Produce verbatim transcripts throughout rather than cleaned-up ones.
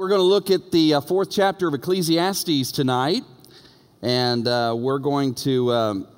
We're going to look at the uh, fourth chapter of Ecclesiastes tonight, and uh, we're going to um,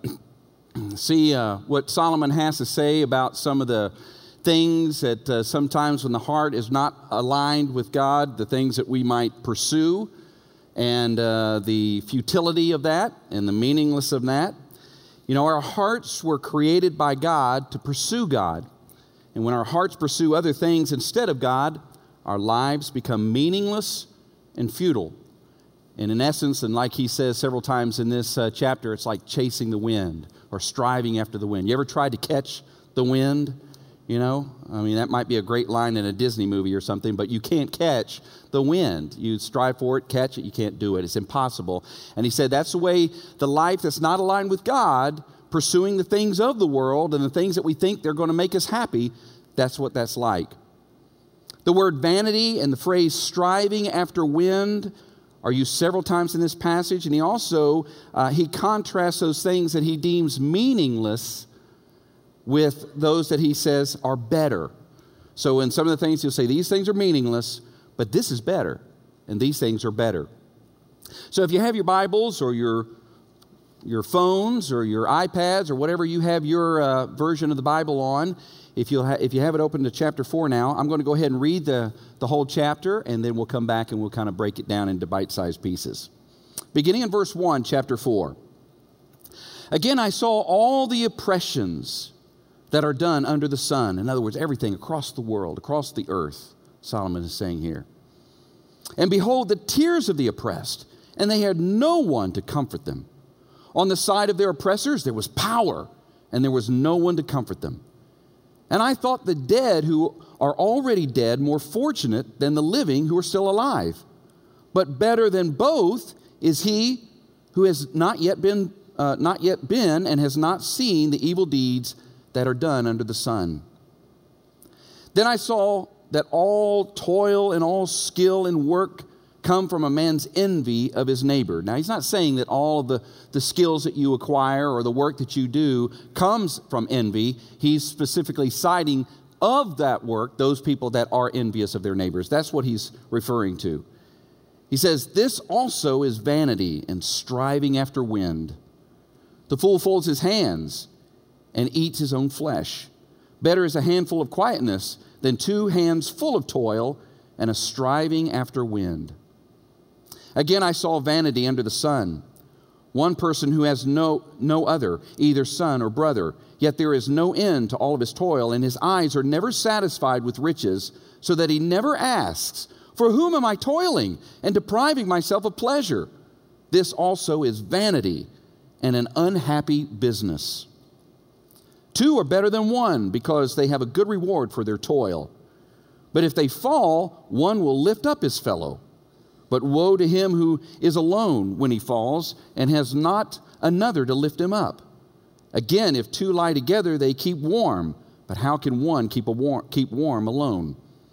see uh, what Solomon has to say about some of the things that uh, sometimes when the heart is not aligned with God, the things that we might pursue, and uh, the futility of that and the meaningless of that. You know, our hearts were created by God to pursue God, and when our hearts pursue other things instead of God, our lives become meaningless and futile. And in essence, and like he says several times in this uh, chapter, it's like chasing the wind or striving after the wind. You ever tried to catch the wind? You know, I mean, that might be a great line in a Disney movie or something, but you can't catch the wind. You strive for it, catch it, you can't do it. It's impossible. And he said that's the way the life that's not aligned with God, pursuing the things of the world and the things that we think they're going to make us happy, that's what that's like. The word vanity and the phrase striving after wind are used several times in this passage. And he also, uh, he contrasts those things that he deems meaningless with those that he says are better. So in some of the things he'll say, these things are meaningless, but this is better. And these things are better. So if you have your Bibles or your your phones or your iPads or whatever you have your uh, version of the Bible on, If, you'll ha- if you have it open to chapter four now, I'm going to go ahead and read the, the whole chapter, and then we'll come back and we'll kind of break it down into bite-sized pieces. Beginning in verse one, chapter four. Again, I saw all the oppressions that are done under the sun. In other words, everything across the world, across the earth, Solomon is saying here. And behold, the tears of the oppressed, and they had no one to comfort them. On the side of their oppressors, there was power, and there was no one to comfort them. And I thought the dead who are already dead more fortunate than the living who are still alive. But better than both is he who has not yet been, uh, not yet been and has not seen the evil deeds that are done under the sun. Then I saw that all toil and all skill and work come from a man's envy of his neighbor. Now, he's not saying that all of the, the skills that you acquire or the work that you do comes from envy. He's specifically citing of that work those people that are envious of their neighbors. That's what he's referring to. He says, this also is vanity and striving after wind. The fool folds his hands and eats his own flesh. Better is a handful of quietness than two hands full of toil and a striving after wind. Again, I saw vanity under the sun. One person who has no, no other, either son or brother, yet there is no end to all of his toil, and his eyes are never satisfied with riches, so that he never asks, for whom am I toiling and depriving myself of pleasure? This also is vanity and an unhappy business. Two are better than one, because they have a good reward for their toil. But if they fall, one will lift up his fellow. But woe to him who is alone when he falls and has not another to lift him up. Again, if two lie together, they keep warm. But how can one keep, a war- keep warm alone?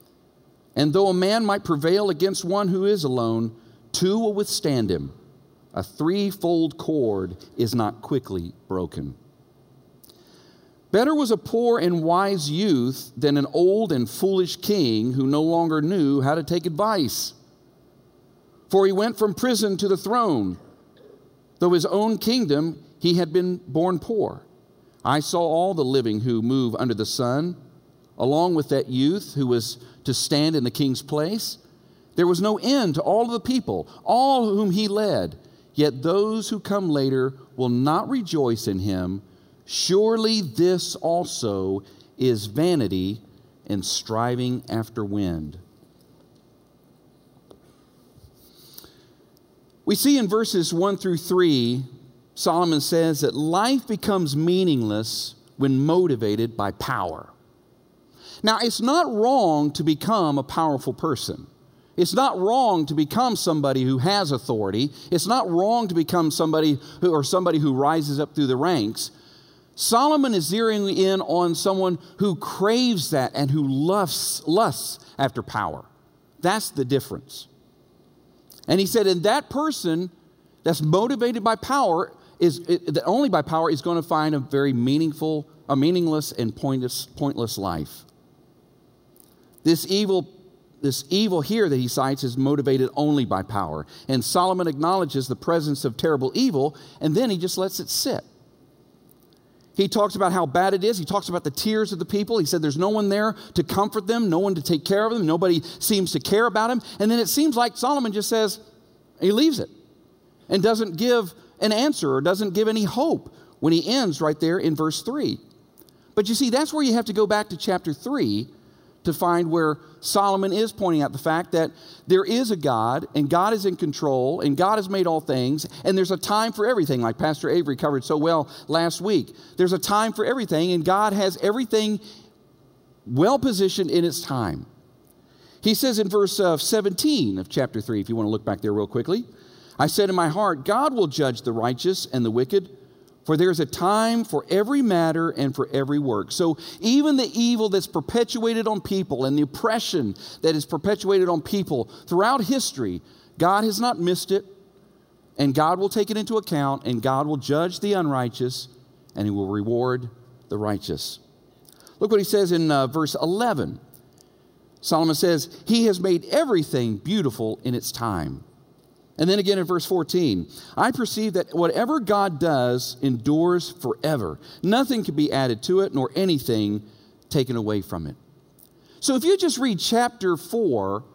And though a man might prevail against one who is alone, two will withstand him. A threefold cord is not quickly broken. Better was a poor and wise youth than an old and foolish king who no longer knew how to take advice. For he went from prison to the throne, though his own kingdom he had been born poor. I saw all the living who move under the sun, along with that youth who was to stand in the king's place. There was no end to all of the people, all whom he led. Yet those who come later will not rejoice in him. Surely this also is vanity and striving after wind. We see in verses one through three, Solomon says that life becomes meaningless when motivated by power. Now, it's not wrong to become a powerful person. It's not wrong to become somebody who has authority. It's not wrong to become somebody who, or somebody who rises up through the ranks. Solomon is zeroing in on someone who craves that and who lusts, lusts after power. That's the difference. And he said, and that person that's motivated by power is it, only by power is going to find a very meaningful, a meaningless and pointless, pointless life. This evil this evil here that he cites is motivated only by power. And Solomon acknowledges the presence of terrible evil, and then he just lets it sit. He talks about how bad it is. He talks about the tears of the people. He said there's no one there to comfort them, no one to take care of them. Nobody seems to care about him. And then it seems like Solomon just says, he leaves it and doesn't give an answer or doesn't give any hope when he ends right there in verse three. But you see, that's where you have to go back to chapter three to find where Solomon is pointing out the fact that there is a God, and God is in control, and God has made all things, and there's a time for everything, like Pastor Avery covered so well last week. There's a time for everything, and God has everything well positioned in its time. He says in verse uh, seventeen of chapter three, if you want to look back there real quickly, I said in my heart, God will judge the righteous and the wicked, for there is a time for every matter and for every work. So even the evil that's perpetuated on people and the oppression that is perpetuated on people throughout history, God has not missed it, and God will take it into account, and God will judge the unrighteous, and he will reward the righteous. Look what he says in uh, verse eleven. Solomon says, he has made everything beautiful in its time. And then again in verse fourteen, I perceive that whatever God does endures forever. Nothing can be added to it, nor anything taken away from it. So if you just read chapter four,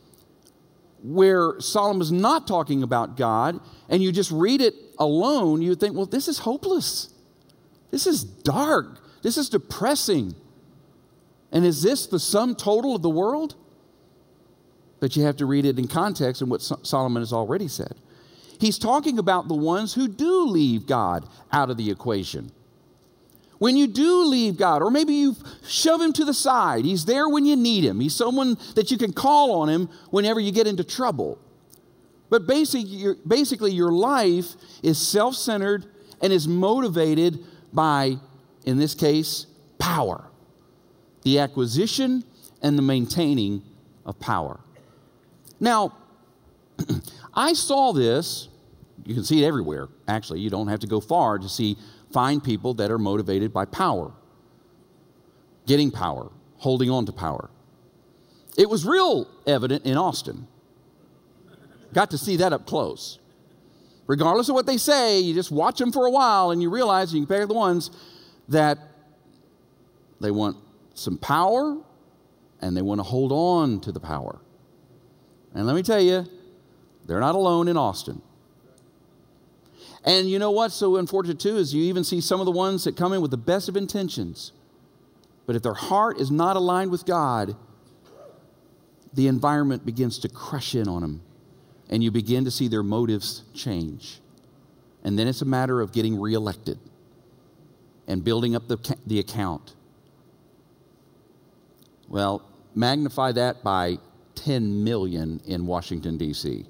where Solomon's not talking about God, and you just read it alone, you would think, well, this is hopeless. This is dark. This is depressing. And is this the sum total of the world? But you have to read it in context and what Solomon has already said. He's talking about the ones who do leave God out of the equation. When you do leave God, or maybe you shove him to the side, he's there when you need him. He's someone that you can call on him whenever you get into trouble. But basically, your, basically your life is self-centered and is motivated by, in this case, power. The acquisition and the maintaining of power. Now, I saw this, you can see it everywhere. Actually, you don't have to go far to see, find people that are motivated by power. Getting power, holding on to power. It was real evident in Austin. Got to see that up close. Regardless of what they say, you just watch them for a while and you realize you can pick the ones that they want some power and they want to hold on to the power. And let me tell you, they're not alone in Austin. And you know what's so unfortunate too is you even see some of the ones that come in with the best of intentions. But if their heart is not aligned with God, the environment begins to crush in on them. And you begin to see their motives change. And then it's a matter of getting reelected and building up the, the account. Well, magnify that by ten million in Washington, D C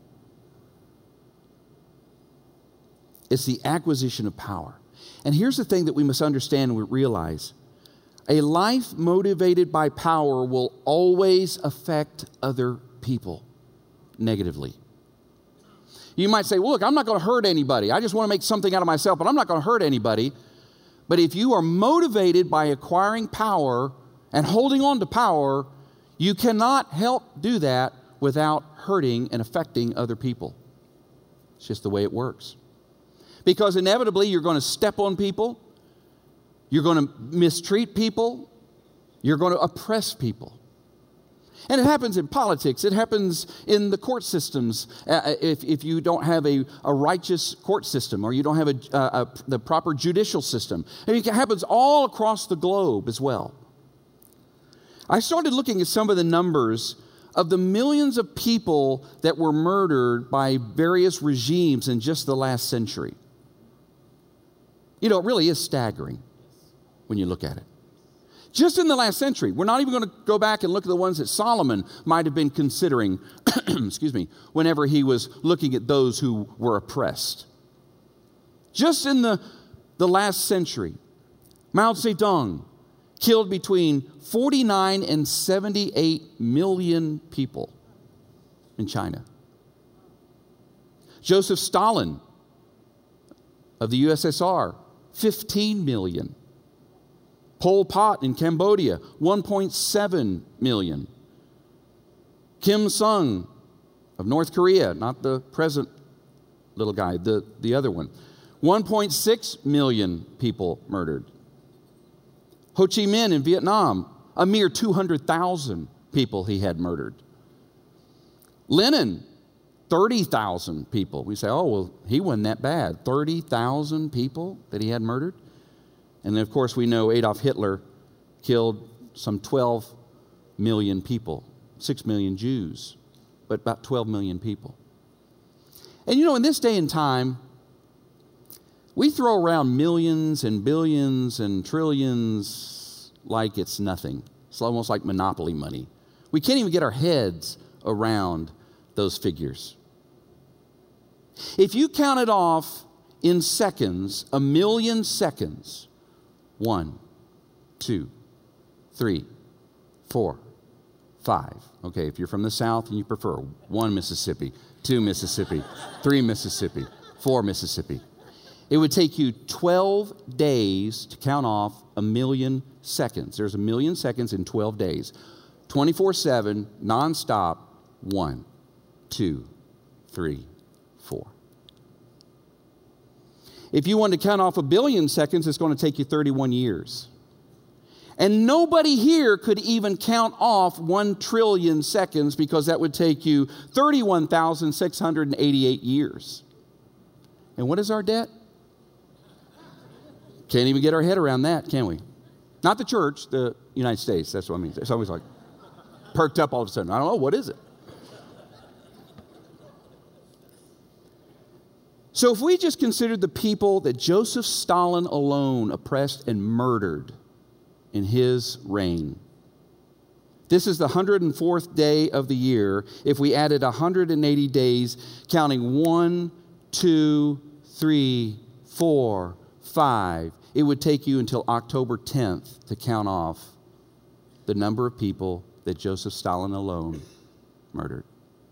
It's the acquisition of power. And here's the thing that we must understand and realize. A life motivated by power will always affect other people negatively. You might say, well, look, I'm not going to hurt anybody. I just want to make something out of myself, but I'm not going to hurt anybody. But if you are motivated by acquiring power and holding on to power, you cannot help do that without hurting and affecting other people. It's just the way it works. Because inevitably you're going to step on people, you're going to mistreat people, you're going to oppress people. And it happens in politics. It happens in the court systems. Uh, if, if you don't have a, a righteous court system or you don't have a, a, a, the proper judicial system. I mean, it happens all across the globe as well. I started looking at some of the numbers of the millions of people that were murdered by various regimes in just the last century. You know, it really is staggering when you look at it. Just in the last century. We're not even going to go back and look at the ones that Solomon might have been considering, excuse me, whenever he was looking at those who were oppressed. Just in the, the last century, Mao Zedong killed between forty-nine and seventy-eight million people in China. Joseph Stalin of the U S S R, fifteen million. Pol Pot in Cambodia, one point seven million. Kim Sung of North Korea, not the present little guy, the, the other one. one point six million people murdered. Ho Chi Minh in Vietnam, a mere two hundred thousand people he had murdered. Lenin, thirty thousand people. We say, oh, well, he wasn't that bad. thirty thousand people that he had murdered. And then, of course, we know Adolf Hitler killed some twelve million people, six million Jews, but about twelve million people. And you know, in this day and time, we throw around millions and billions and trillions like it's nothing. It's almost like monopoly money. We can't even get our heads around those figures. If you count it off in seconds, a million seconds, one, two, three, four, five. Okay, if you're from the South and you prefer one Mississippi, two Mississippi, three Mississippi, four Mississippi. It would take you twelve days to count off a million seconds. There's a million seconds in twelve days. twenty-four seven, nonstop, one, two, three, four. If you want to count off a billion seconds, it's going to take you thirty-one years. And nobody here could even count off one trillion seconds because that would take you thirty-one thousand six hundred eighty-eight years. And what is our debt? Can't even get our head around that, can we? Not the church, the United States. That's what I mean. It's always like perked up all of a sudden. I don't know, what is it? So if we just considered the people that Joseph Stalin alone oppressed and murdered in his reign, this is the one hundred fourth day of the year. If we added one hundred eighty days, counting one, two, three, four, five, it would take you until October tenth to count off the number of people that Joseph Stalin alone murdered.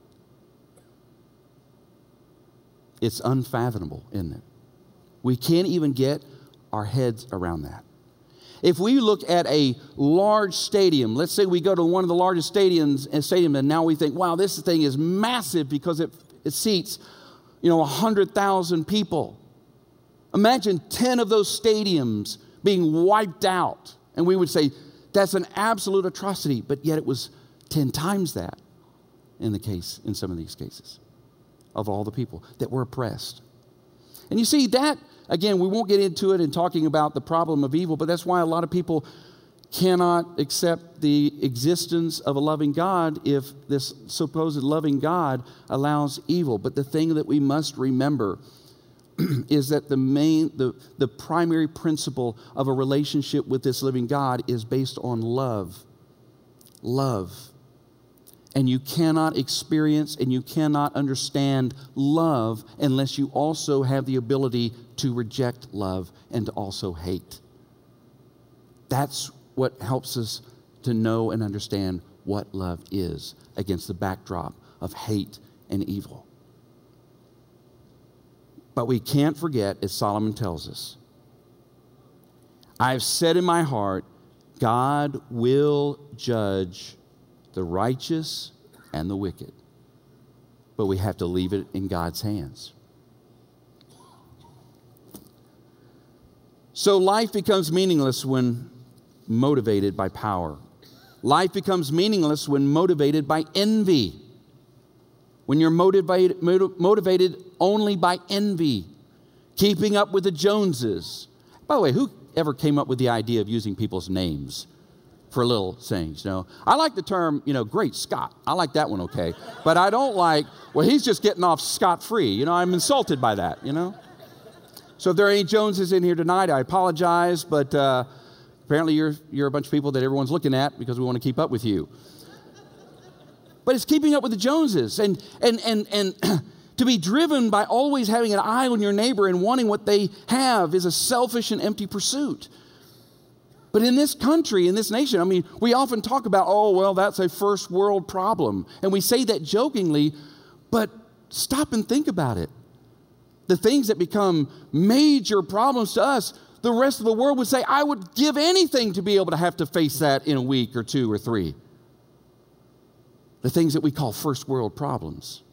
It's unfathomable, isn't it? We can't even get our heads around that. If we look at a large stadium, let's say we go to one of the largest stadiums, stadium, and now we think, wow, this thing is massive because it, it seats, you know, one hundred thousand people. Imagine ten of those stadiums being wiped out. And we would say, that's an absolute atrocity. But yet it was ten times that in the case, in some of these cases, of all the people that were oppressed. And you see that, again, we won't get into it in talking about the problem of evil, but that's why a lot of people cannot accept the existence of a loving God if this supposed loving God allows evil. But the thing that we must remember is that the main, the, the primary principle of a relationship with this living God is based on love. Love. And you cannot experience and you cannot understand love unless you also have the ability to reject love and to also hate. That's what helps us to know and understand what love is against the backdrop of hate and evil. But we can't forget, as Solomon tells us, I've said in my heart, God will judge the righteous and the wicked. But we have to leave it in God's hands. So life becomes meaningless when motivated by power. Life becomes meaningless when motivated by envy. When you're motivated, motivated only by envy, keeping up with the Joneses. By the way, who ever came up with the idea of using people's names for little things? You know, I like the term, you know, Great Scott. I like that one, okay. But I don't like, well, he's just getting off scot-free. You know, I'm insulted by that, you know. So if there are any Joneses in here tonight, I apologize, but uh, apparently you're, you're a bunch of people that everyone's looking at because we want to keep up with you. But it's keeping up with the Joneses. And, and, and, and to be driven by always having an eye on your neighbor and wanting what they have is a selfish and empty pursuit. But in this country, in this nation, I mean, we often talk about, oh, well, that's a first world problem. And we say that jokingly, but stop and think about it. The things that become major problems to us, the rest of the world would say, I would give anything to be able to have to face that in a week or two or three. the things that we call first world problems.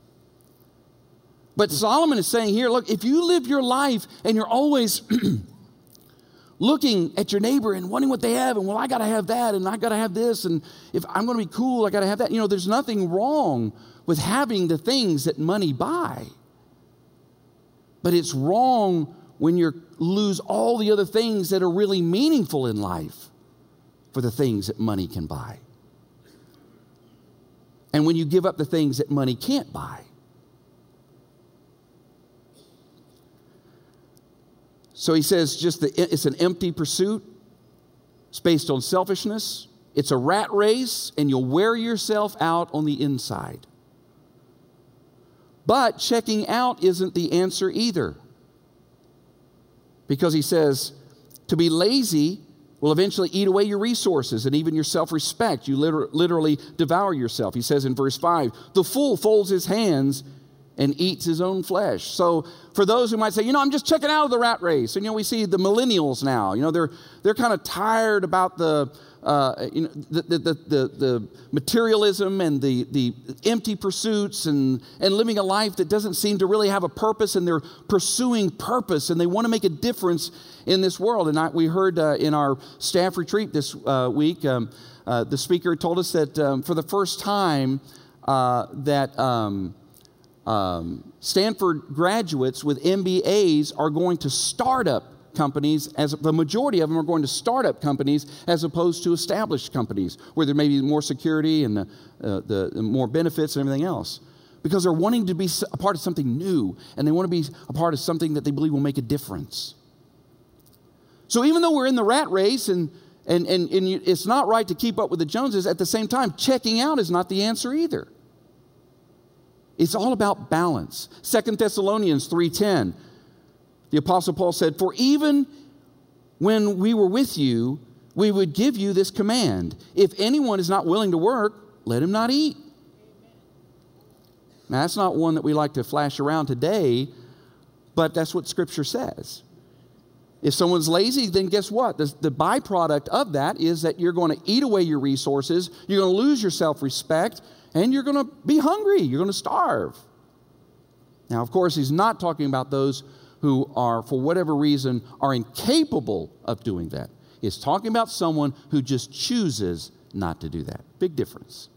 But Solomon is saying here, look, if you live your life and you're always looking at your neighbor and wanting what they have, and well, I got to have that, and I got to have this, and if I'm going to be cool, I got to have that. You know, there's nothing wrong with having the things that money buy. But it's wrong when you lose all the other things that are really meaningful in life for the things that money can buy. And when you give up the things that money can't buy. So he says just the, it's an empty pursuit. It's based on selfishness. It's a rat race, and you'll wear yourself out on the inside. But checking out isn't the answer either. Because he says, to be lazy will eventually eat away your resources and even your self-respect. You liter- literally devour yourself. He says in verse five, the fool folds his hands and eats his own flesh. So for those who might say, you know, I'm just checking out of the rat race. And, you know, we see the millennials now, you know, they're they're kind of tired about the, uh, you know, the, the, the, the, the materialism and the, the empty pursuits and, and living a life that doesn't seem to really have a purpose, and they're pursuing purpose and they want to make a difference in this world. And I, we heard uh, in our staff retreat this uh, week, um, uh, the speaker told us that um, for the first time uh, that um, um, Stanford graduates with M B As are going to start up companies, as the majority of them are going to startup companies as opposed to established companies where there may be more security and the, uh, the, the more benefits and everything else, because they're wanting to be a part of something new, and they want to be a part of something that they believe will make a difference. So even though we're in the rat race and and and, and you, it's not right to keep up with the Joneses, at the same time, checking out is not the answer either. It's all about balance. Second Thessalonians three ten. The Apostle Paul said, for even when we were with you, we would give you this command. If anyone is not willing to work, let him not eat. Now, that's not one that we like to flash around today, but that's what Scripture says. If someone's lazy, then guess what? The, the byproduct of that is that you're going to eat away your resources, you're going to lose your self-respect, and you're going to be hungry. You're going to starve. Now, of course, he's not talking about those who are, for whatever reason, are incapable of doing that. It's talking about someone who just chooses not to do that. Big difference.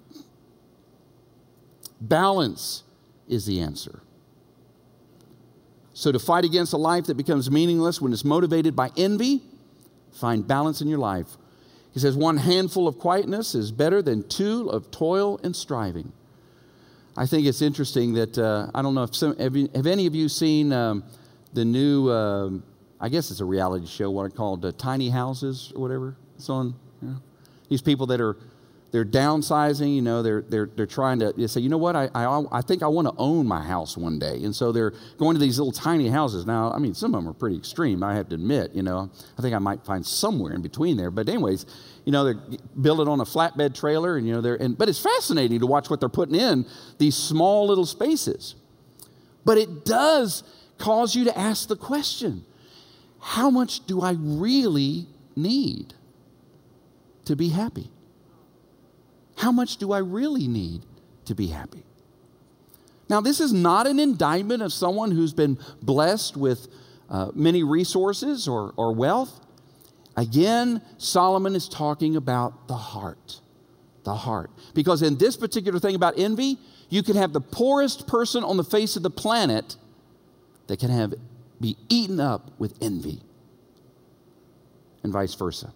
Balance is the answer. So to fight against a life that becomes meaningless when it's motivated by envy, find balance in your life. He says one handful of quietness is better than two of toil and striving. I think it's interesting that, uh, I don't know if some, have, you, have any of you seen um, the new, uh, I guess it's a reality show, what I called uh, Tiny Houses or whatever. It's on, you know, these people that are, they're downsizing, you know, they're, they're, they're trying to they say, you know what, I, I, I think I want to own my house one day. And so they're going to these little tiny houses. Now, I mean, some of them are pretty extreme, I have to admit, you know. I think I might find somewhere in between there. But anyways, you know, they're building on a flatbed trailer, and, you know, they're, and, but it's fascinating to watch what they're putting in these small little spaces. But it does cause you to ask the question, how much do I really need to be happy? How much do I really need to be happy? Now, this is not an indictment of someone who's been blessed with uh, many resources or, or wealth. Again, Solomon is talking about the heart, the heart. Because in this particular thing about envy, you can have the poorest person on the face of the planet that can have be eaten up with envy, and vice versa.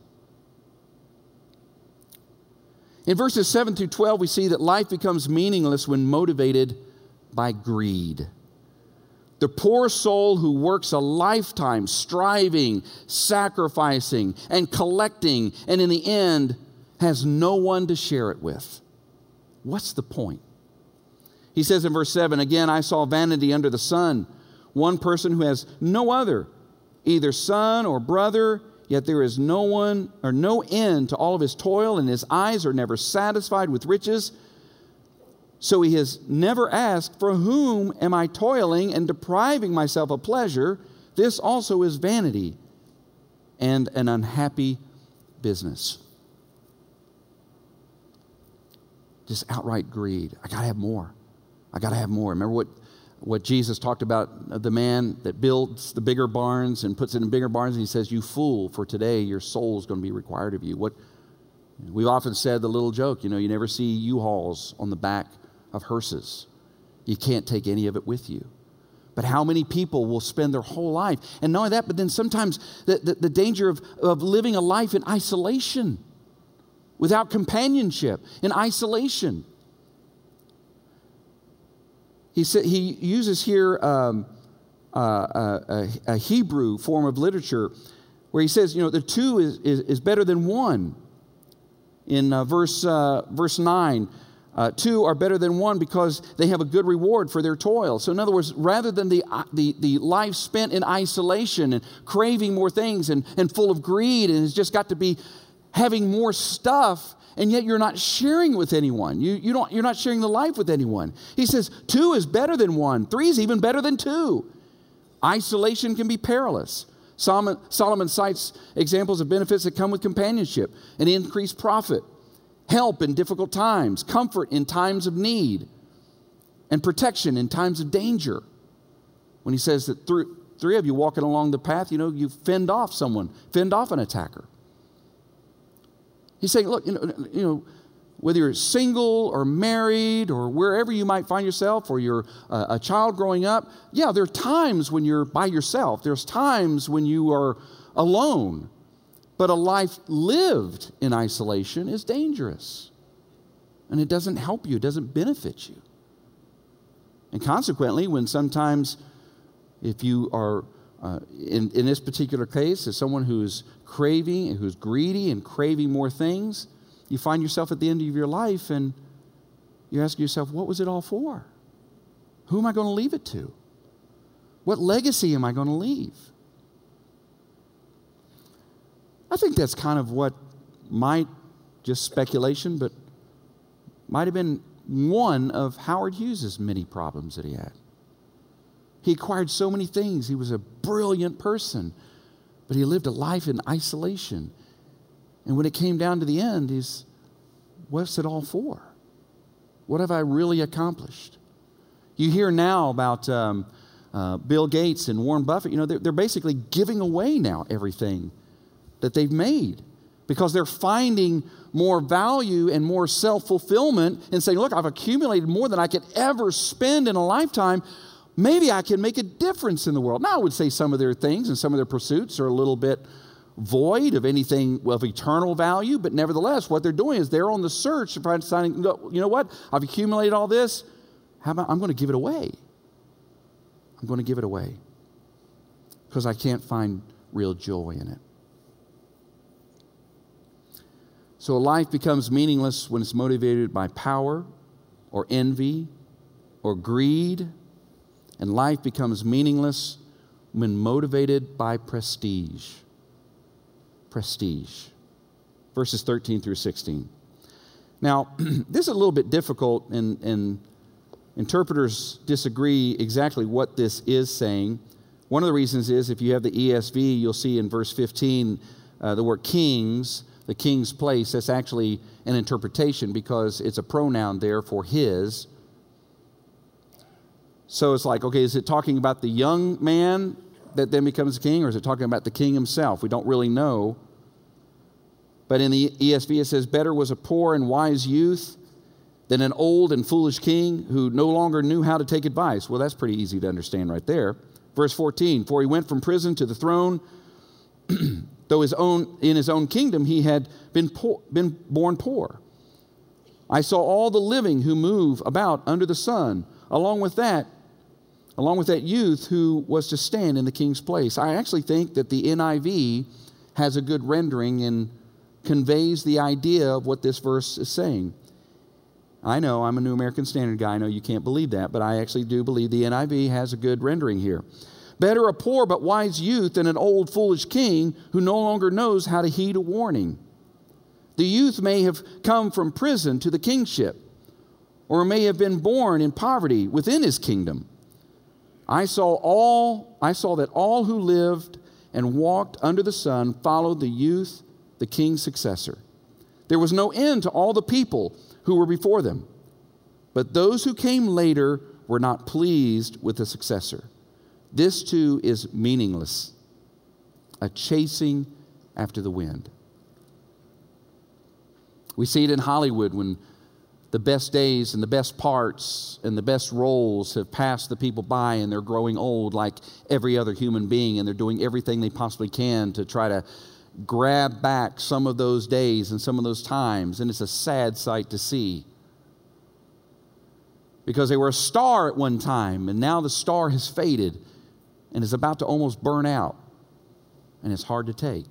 In verses seven through twelve, we see that life becomes meaningless when motivated by greed. The poor soul who works a lifetime striving, sacrificing, and collecting, and in the end has no one to share it with. What's the point? He says in verse seven, again, I saw vanity under the sun, one person who has no other, either son or brother, yet there is no one or no end to all of his toil, and his eyes are never satisfied with riches. So he has never asked, for whom am I toiling and depriving myself of pleasure? This also is vanity and an unhappy business. just outright greed. I got to have more. I got to have more. Remember what, what Jesus talked about, the man that builds the bigger barns and puts it in bigger barns, and he says, you fool, for today your soul is going to be required of you. What we've often said, the little joke, you know, you never see U-Hauls on the back of hearses. You can't take any of it with you. But how many people will spend their whole life? And not only that, but then sometimes the, the, the danger of, of living a life in isolation, without companionship, in isolation. He said, he uses here um, uh, a, a Hebrew form of literature where he says, you know, the two is, is, is better than one. In uh, verse, uh, verse nine, Uh, two are better than one because they have a good reward for their toil. So in other words, rather than the, uh, the, the life spent in isolation and craving more things and, and full of greed and has just got to be having more stuff, and yet you're not sharing with anyone. You, you don't, you're not sharing the life with anyone. He says two is better than one. Three is even better than two. Isolation can be perilous. Solomon, Solomon cites examples of benefits that come with companionship, an increased profit, help in difficult times, comfort in times of need, and protection in times of danger. When he says that three, three of you walking along the path, you know, you fend off someone, fend off an attacker. He's saying, look, you know, you know, whether you're single or married or wherever you might find yourself, or you're a, a child growing up, yeah, there are times when you're by yourself. There's times when you are alone. But a life lived in isolation is dangerous. And it doesn't help you. It doesn't benefit you. And consequently, when sometimes if you are, uh, in, in this particular case, as someone who's craving and who's greedy and craving more things, you find yourself at the end of your life and you're asking yourself, what was it all for? Who am I going to leave it to? What legacy am I going to leave? I think that's kind of what might, just speculation, but might have been one of Howard Hughes's many problems that he had. He acquired so many things. He was a brilliant person, but he lived a life in isolation. And when it came down to the end, he's, what's it all for? What have I really accomplished? You hear now about um, uh, Bill Gates and Warren Buffett. You know, they're, they're basically giving away now everything that they've made because they're finding more value and more self-fulfillment and saying, look, I've accumulated more than I could ever spend in a lifetime. Maybe I can make a difference in the world. Now, I would say some of their things and some of their pursuits are a little bit void of anything of eternal value, but nevertheless, what they're doing is they're on the search to find something. You know what? I've accumulated all this. How about I'm going to give it away? I'm going to give it away because I can't find real joy in it. So a life becomes meaningless when it's motivated by power or envy or greed. And life becomes meaningless when motivated by prestige. Prestige. Verses thirteen through sixteen. Now, this is a little bit difficult, and, and interpreters disagree exactly what this is saying. One of the reasons is if you have the E S V, you'll see in verse fifteen uh, the word kings. The king's place, that's actually an interpretation because it's a pronoun there for his. So it's like, okay, is it talking about the young man that then becomes a king, or is it talking about the king himself? We don't really know. But in the E S V it says, better was a poor and wise youth than an old and foolish king who no longer knew how to take advice. Well, that's pretty easy to understand right there. Verse fourteen, for he went from prison to the throne, though his own, in his own kingdom he had been poor, been born poor. I saw all the living who move about under the sun, along with that, along with that youth who was to stand in the king's place. I actually think that the N I V has a good rendering and conveys the idea of what this verse is saying. I know I'm a New American Standard guy. I know you can't believe that, but I actually do believe the N I V has a good rendering here. Better a poor but wise youth than an old foolish king who no longer knows how to heed a warning. The youth may have come from prison to the kingship, or may have been born in poverty within his kingdom. I saw all, I saw that all who lived and walked under the sun followed the youth, the king's successor. There was no end to all the people who were before them. But those who came later were not pleased with the successor. This too is meaningless, a chasing after the wind. We see it in Hollywood when the best days and the best parts and the best roles have passed the people by, and they're growing old like every other human being, and they're doing everything they possibly can to try to grab back some of those days and some of those times. And it's a sad sight to see, because they were a star at one time, and now the star has faded and is about to almost burn out, and it's hard to take.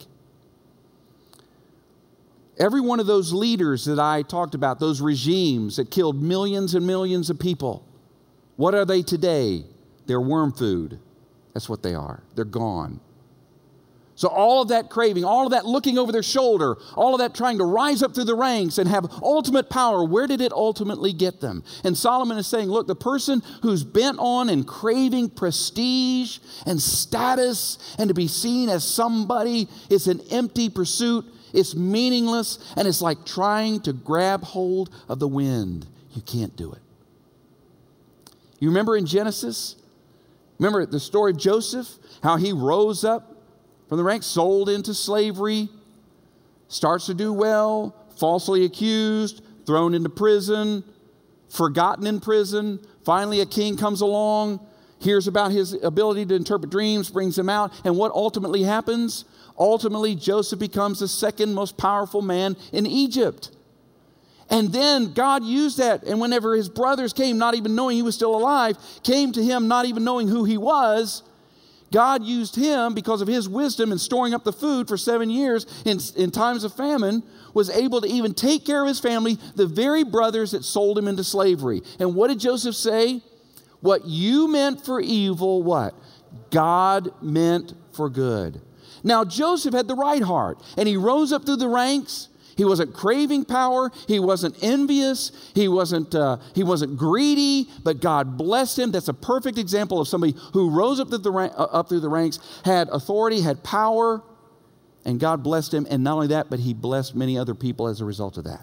Every one of those leaders that I talked about, those regimes that killed millions and millions of people, what are they today? They're worm food. That's what they are. They're gone. So all of that craving, all of that looking over their shoulder, all of that trying to rise up through the ranks and have ultimate power, where did it ultimately get them? And Solomon is saying, look, the person who's bent on and craving prestige and status and to be seen as somebody is an empty pursuit. It's meaningless, and it's like trying to grab hold of the wind. You can't do it. You remember in Genesis? Remember the story of Joseph? How he rose up from the ranks, sold into slavery, starts to do well, falsely accused, thrown into prison, forgotten in prison. Finally, a king comes along, hears about his ability to interpret dreams, brings him out, and what ultimately happens? Ultimately, Joseph becomes the second most powerful man in Egypt. And then God used that, and whenever his brothers came, not even knowing he was still alive, came to him not even knowing who he was, God used him because of his wisdom in storing up the food for seven years in, in times of famine, was able to even take care of his family, the very brothers that sold him into slavery. And what did Joseph say? What you meant for evil, what? God meant for good. Now, Joseph had the right heart, and he rose up through the ranks. He wasn't craving power. He wasn't envious. He wasn't, uh, he wasn't greedy, but God blessed him. That's a perfect example of somebody who rose up through, the rank, uh, up through the ranks, had authority, had power, and God blessed him. And not only that, but he blessed many other people as a result of that.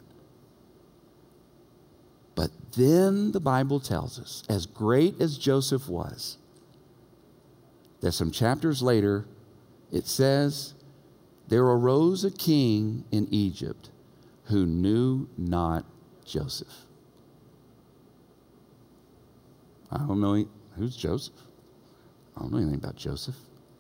But then the Bible tells us, as great as Joseph was, that some chapters later, it says, there arose a king in Egypt who knew not Joseph. I don't know, who's Joseph? I don't know anything about Joseph.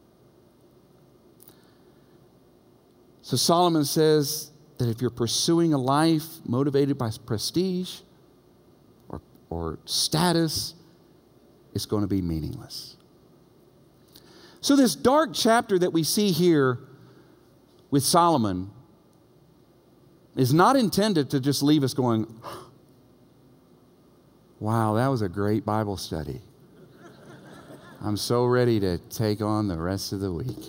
So Solomon says that if you're pursuing a life motivated by prestige or, or status, it's going to be meaningless. So this dark chapter that we see here with Solomon is not intended to just leave us going, wow, that was a great Bible study. I'm so ready to take on the rest of the week.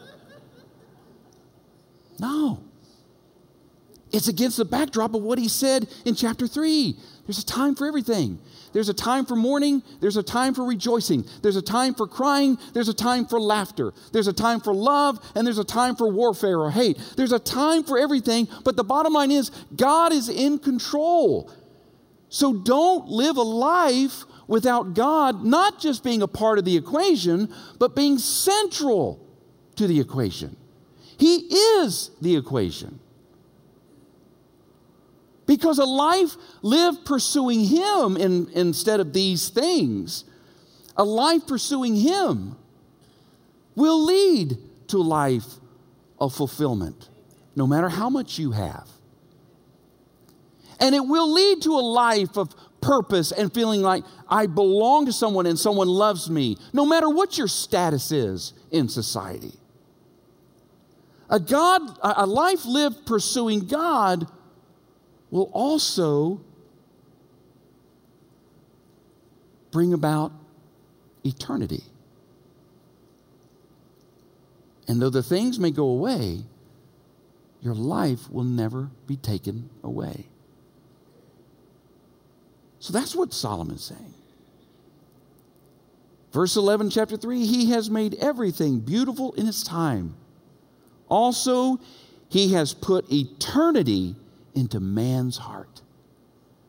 No. It's against the backdrop of what he said in chapter three. There's a time for everything. There's a time for mourning. There's a time for rejoicing. There's a time for crying. There's a time for laughter. There's a time for love, and there's a time for warfare or hate. There's a time for everything, but the bottom line is God is in control. So don't live a life without God not just being a part of the equation, but being central to the equation. He is the equation. Because a life lived pursuing Him in, instead of these things, a life pursuing Him will lead to a life of fulfillment, no matter how much you have. And it will lead to a life of purpose and feeling like I belong to someone and someone loves me, no matter what your status is in society. A God, a life lived pursuing God will also bring about eternity. And though the things may go away, your life will never be taken away. So that's what Solomon's saying. Verse eleven, chapter three, He has made everything beautiful in its time. Also, He has put eternity into man's heart.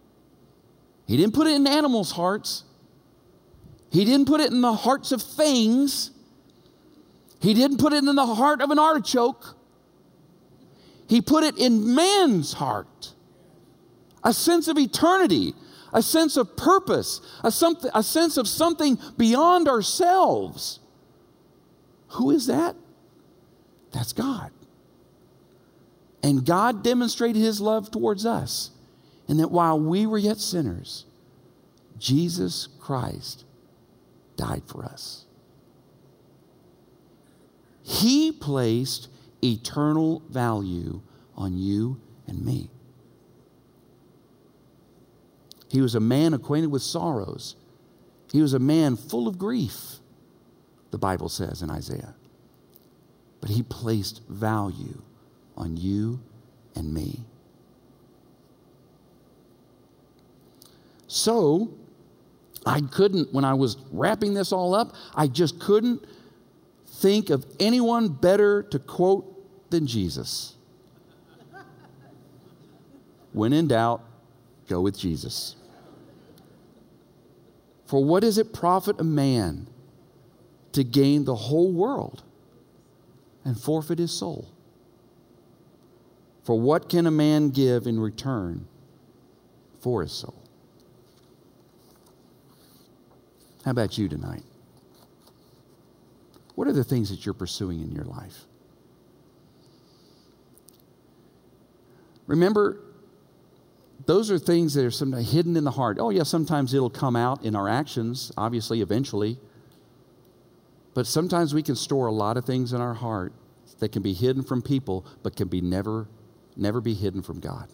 He didn't put it in animals' hearts. He didn't put it in the hearts of things. He didn't put it in the heart of an artichoke. He put it in man's heart. A sense of eternity, a sense of purpose, a, something, a sense of something beyond ourselves. Who is that? That's God. And God demonstrated his love towards us. And that while we were yet sinners, Jesus Christ died for us. He placed eternal value on you and me. He was a man acquainted with sorrows. He was a man full of grief, the Bible says in Isaiah. But he placed value on you and me. So, I couldn't, when I was wrapping this all up, I just couldn't think of anyone better to quote than Jesus. When in doubt, go with Jesus. For what does it profit a man to gain the whole world and forfeit his soul? For what can a man give in return for his soul? How about you tonight? What are the things that you're pursuing in your life? Remember, those are things that are sometimes hidden in the heart. Oh, yeah, sometimes it'll come out in our actions, obviously, eventually. But sometimes we can store a lot of things in our heart that can be hidden from people, but can be never, never be hidden from God.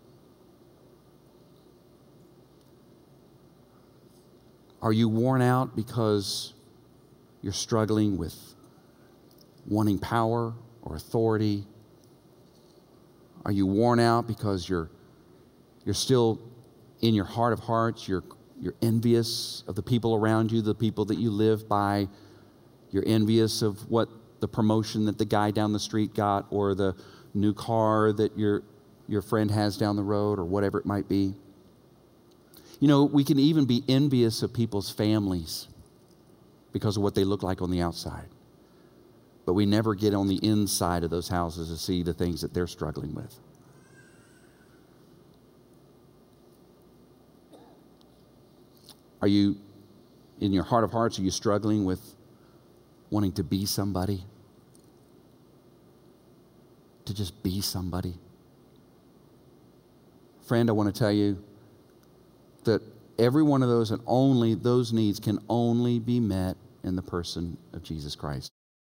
Are you worn out because you're struggling with wanting power or authority? Are you worn out because you're you're still in your heart of hearts, you're you're envious of the people around you, the people that you live by? You're envious of what the promotion that the guy down the street got, or the new car that your your friend has down the road, or whatever it might be. You know, we can even be envious of people's families because of what they look like on the outside. But we never get on the inside of those houses to see the things that they're struggling with. Are you, in your heart of hearts, are you struggling with wanting to be somebody? To just be somebody? Friend, I want to tell you that every one of those and only those needs can only be met in the person of Jesus Christ.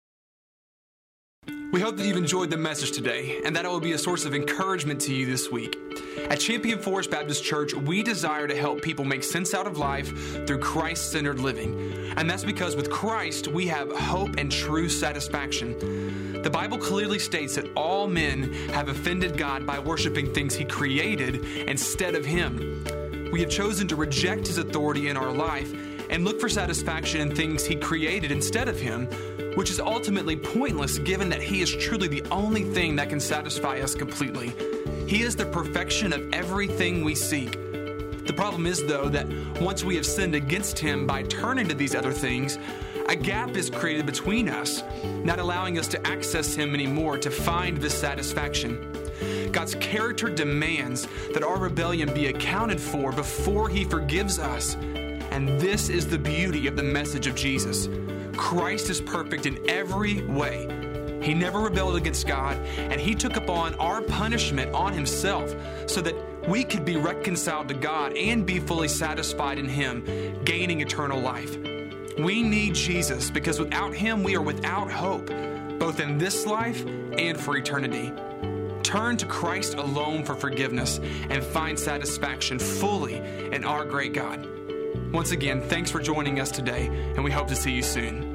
We hope that you've enjoyed the message today and that it will be a source of encouragement to you this week. At Champion Forest Baptist Church, we desire to help people make sense out of life through Christ-centered living. And that's because with Christ, we have hope and true satisfaction. The Bible clearly states that all men have offended God by worshiping things He created instead of Him. We have chosen to reject His authority in our life and look for satisfaction in things He created instead of Him, which is ultimately pointless given that He is truly the only thing that can satisfy us completely. He is the perfection of everything we seek. The problem is, though, that once we have sinned against Him by turning to these other things, a gap is created between us, not allowing us to access Him anymore to find this satisfaction. God's character demands that our rebellion be accounted for before He forgives us. And this is the beauty of the message of Jesus. Christ is perfect in every way. He never rebelled against God, and He took upon our punishment on Himself so that we could be reconciled to God and be fully satisfied in Him, gaining eternal life. We need Jesus because without Him, we are without hope, both in this life and for eternity. Turn to Christ alone for forgiveness and find satisfaction fully in our great God. Once again, thanks for joining us today, and we hope to see you soon.